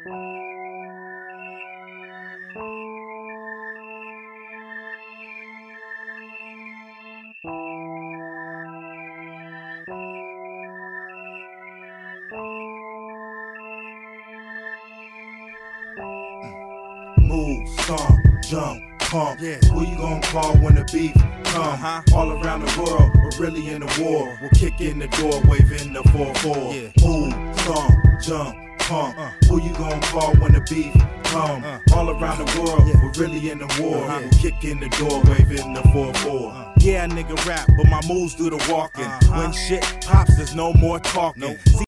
Move, stomp, jump, pump. Yeah. Who you gon' call when the beef come? All around the world, but really in the war. We'll kick in the door, waving the 4-4. Yeah. Move, stomp, jump, pump. Who you gon' call when the beef come? All around the world, we're really in the war. We'll kick in the door, waving the 4-4. Yeah, nigga rap, but my moves do the walking. When shit pops, there's no more talking.